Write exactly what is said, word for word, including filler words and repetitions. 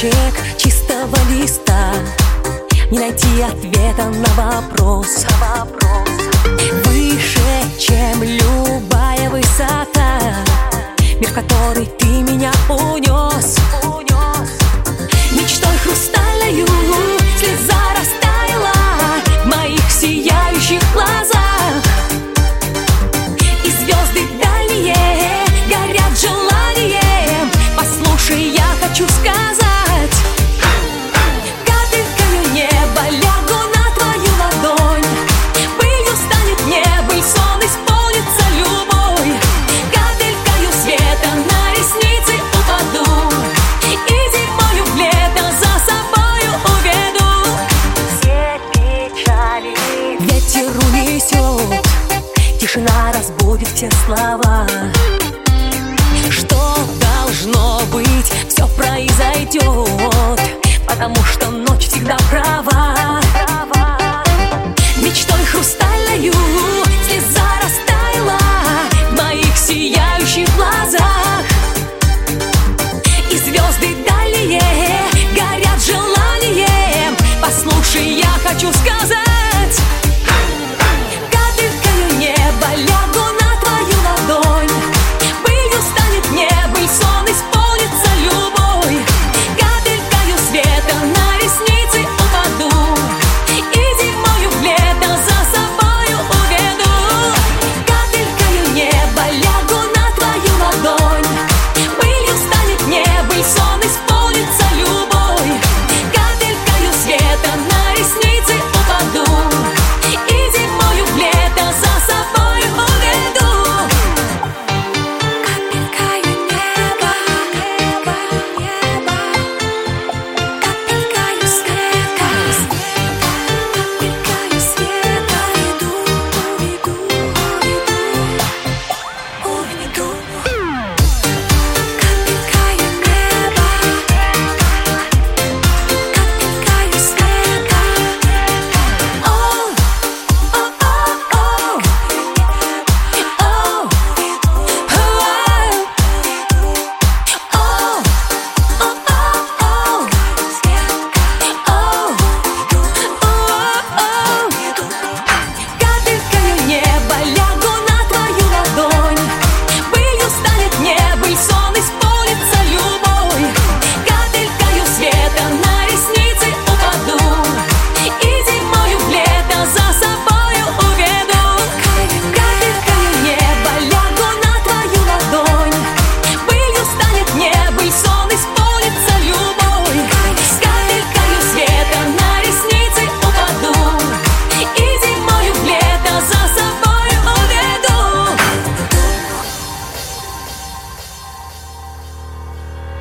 кусочек чистого листа, не найти ответа на вопрос. Выше, чем любая высота, мир, в который ты меня унес. Мечтой хрустальною слеза растаяла в моих сияющих глазах, и звезды дальние горят желанием. Послушай, я хочу сказать: капелькою неба лягу на твою ладонь, пылью станет небо, и сон исполнится любой. Капелькою света на ресницы упаду, и зимою в лето за собою уведу. Все печали ветер унесет, тишина разбудит все слова. Что должно быть, все произойдет, потому что ночь всегда права. Мечтой хрустальною слеза растаяла в моих сияющих глазах,